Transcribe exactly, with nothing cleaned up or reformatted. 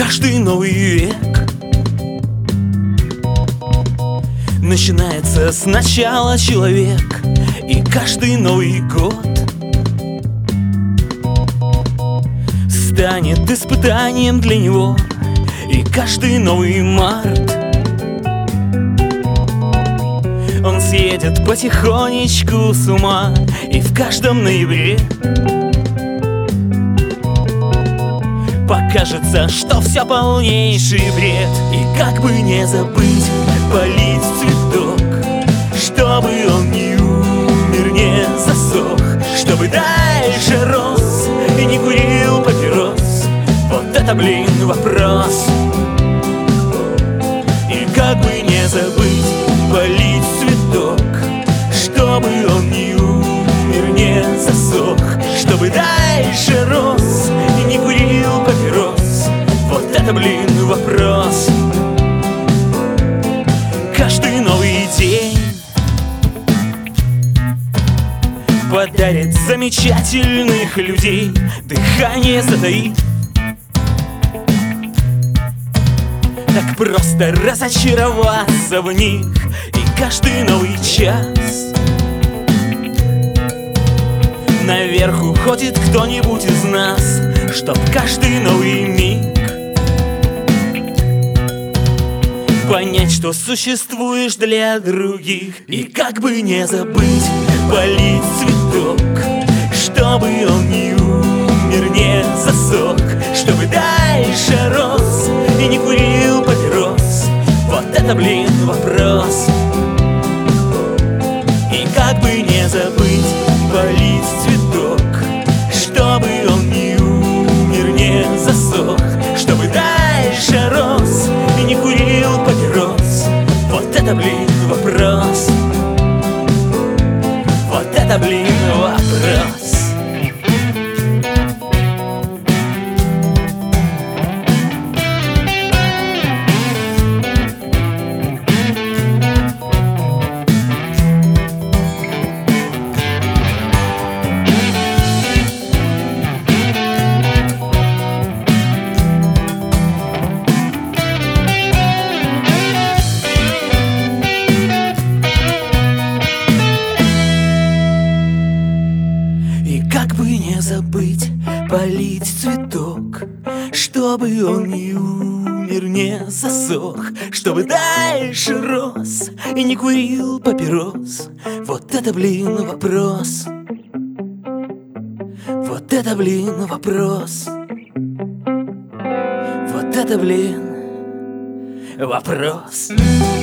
каждый новый век начинается сначала человек, и каждый Новый год станет испытанием для него, и каждый новый март он съедет потихонечку с ума, и в каждом ноябре покажется, что все полнейший бред. И как бы не забыть полить цветок, чтобы он не умер, не засох, чтобы дальше рос и не курил папирос. Вот это, блин, вопрос. И как бы не забыть полить цветок, чтобы он не умер, не засох, чтобы дальше рос и не курил папирос. Вот это, блин, вопрос. Каждый новый день подарит замечательных людей, дыхание затаит. Так просто разочароваться в них. И каждый новый час наверх уходит кто-нибудь из нас, чтоб каждый новый миг понять, что существуешь для других. И как бы не забыть полить цветок, чтобы он не умер, не засох, чтобы дальше рос и не курил папирос. Вот это, блин, вопрос. И как бы не забыть полить цветок, чтобы он не умер, не засох, чтобы дальше рос и не курил папирос. Вот это, блин, вопрос. Вот это, блин, вопрос. Как бы не забыть полить цветок, чтобы он не умер, не засох, чтобы дальше рос и не курил папирос. Вот это, блин, вопрос. Вот это, блин, вопрос. Вот это, блин, вопрос.